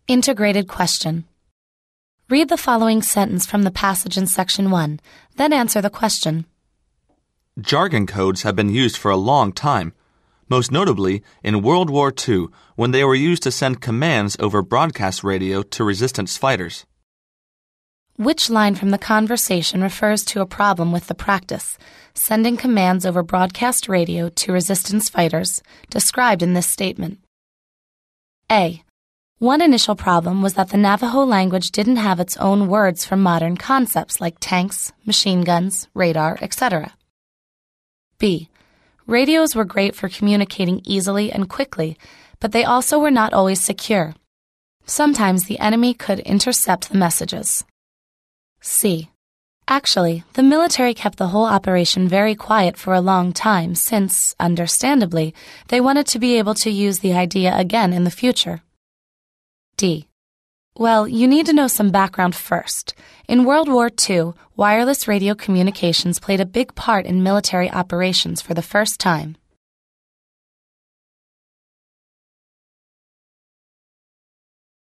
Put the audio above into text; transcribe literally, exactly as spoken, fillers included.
Integrated question. Read the following sentence from the passage in Section one, then answer the question. Jargon codes have been used for a long time, most notably in World War Two when they were used to send commands over broadcast radio to resistance fighters. Which line from the conversation refers to a problem with the practice, sending commands over broadcast radio to resistance fighters, described in this statement? A. One initial problem was that the Navajo language didn't have its own words for modern concepts like tanks, machine guns, radar, et cetera. B. Radios were great for communicating easily and quickly, but they also were not always secure. Sometimes the enemy could intercept the messages. C. Actually, the military kept the whole operation very quiet for a long time since, understandably, they wanted to be able to use the idea again in the future. D. Well, you need to know some background first. In World War Two, wireless radio communications played a big part in military operations for the first time.